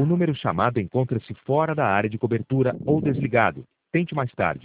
O número chamado encontra-se fora da área de cobertura ou desligado. Tente mais tarde.